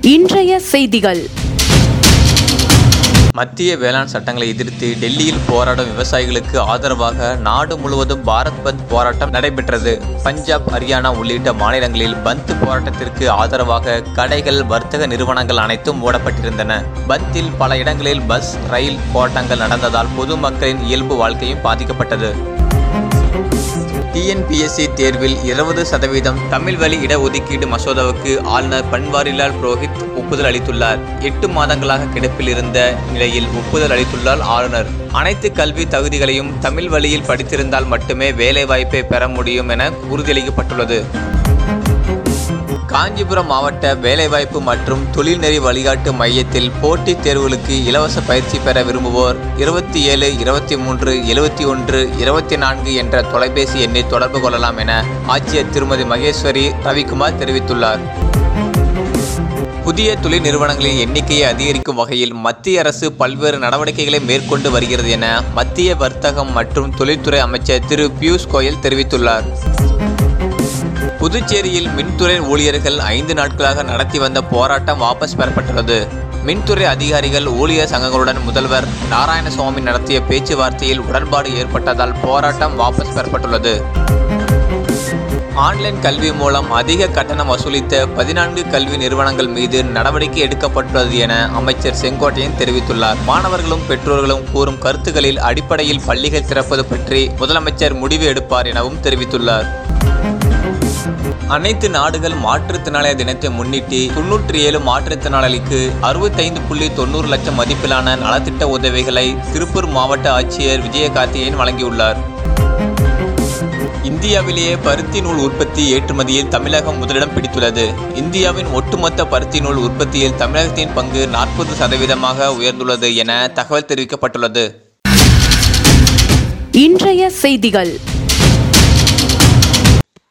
இன்றைய செய்திகள். மத்திய வேளாண் சட்டங்களை எதிர்த்து டெல்லியில் போராடும் விவசாயிகளுக்கு ஆதரவாக நாடு முழுவதும் பாரத் பந்த் போராட்டம் நடைபெற்றது. பஞ்சாப், ஹரியானா உள்ளிட்ட மாநிலங்களில் பந்த் போராட்டத்திற்கு ஆதரவாக கடைகள், வர்த்தக நிறுவனங்கள் அனைத்தும் மூடப்பட்டிருந்தன. பந்தில் பல இடங்களில் பஸ், ரயில் போராட்டங்கள் நடந்ததால் பொதுமக்களின் இயல்பு வாழ்க்கையும் பாதிக்கப்பட்டது. டிஎன்பிஎஸ்சி தேர்வில் 20% தமிழ் வழி இடஒதுக்கீடு மசோதாவுக்கு ஆளுநர் பன்வாரிலால் புரோஹித் ஒப்புதல் அளித்துள்ளார். 8 மாதங்களாக கிடப்பில் இருந்த நிலையில் ஒப்புதல் அளித்துள்ளார் ஆளுநர். அனைத்து கல்வி தகுதிகளையும் தமிழ் வழியில் படித்திருந்தால் மட்டுமே வேலைவாய்ப்பை பெற முடியும் என உறுதியளிக்கப்பட்டுள்ளது. காஞ்சிபுரம் மாவட்ட வேலைவாய்ப்பு மற்றும் தொழில்நெறி வழிகாட்டு மையத்தில் போட்டித் தேர்வுகளுக்கு இலவச பயிற்சி பெற விரும்புவோர் 27 23 71 24 என்ற தொலைபேசி எண்ணில் தொடர்பு கொள்ளலாம் என ஆட்சியர் திருமதி மகேஸ்வரி ரவிக்குமார் தெரிவித்துள்ளார். புதிய தொழில் நிறுவனங்களின் எண்ணிக்கையை அதிகரிக்கும் வகையில் மத்திய அரசு பல்வேறு நடவடிக்கைகளை மேற்கொண்டு வருகிறது என மத்திய வர்த்தகம் மற்றும் தொழில்துறை அமைச்சர் திரு பியூஷ் கோயல் தெரிவித்துள்ளார். புதுச்சேரியில் மின்துறை ஊழியர்கள் 5 நாட்களாக நடத்தி வந்த போராட்டம் வாபஸ் பெறப்பட்டுள்ளது. மின்துறை அதிகாரிகள், ஊழியர் சங்கங்களுடன் முதல்வர் நாராயணசுவாமி நடத்திய பேச்சுவார்த்தையில் உடன்பாடு ஏற்பட்டதால் போராட்டம் வாபஸ் பெறப்பட்டுள்ளது. ஆன்லைன் கல்வி மூலம் அதிக கட்டணம் வசூலித்த 14 கல்வி நிறுவனங்கள் மீது நடவடிக்கை எடுக்கப்பட்டுள்ளது என அமைச்சர் செங்கோட்டையன் தெரிவித்துள்ளார். மாணவர்களும் பெற்றோர்களும் கூறும் கருத்துக்களில் அடிப்படையில் பள்ளிகள் திறப்பது பற்றி முதலமைச்சர் முடிவு எடுப்பார் எனவும் தெரிவித்துள்ளார். அனைத்து நாடுகள் மாற்றுத்திறனாளியர் தினத்தை முன்னிட்டு 97 மாற்றுத்திறனாளிகளுக்கு 65.90 லட்சம் மதிப்பிலான நலத்திட்ட உதவிகளை திருப்பூர் மாவட்ட ஆட்சியர் விஜயகார்த்திகேயன் வழங்கியுள்ளார். இந்தியாவிலேயே பருத்தி நூல் உற்பத்தி ஏற்றுமதியில் தமிழகம் முதலிடம் பிடித்துள்ளது. இந்தியாவின் ஒட்டுமொத்த பருத்தி நூல் உற்பத்தியில் தமிழகத்தின் பங்கு 40% உயர்ந்துள்ளது என தகவல் தெரிவிக்கப்பட்டுள்ளது. இன்றைய செய்திகள்.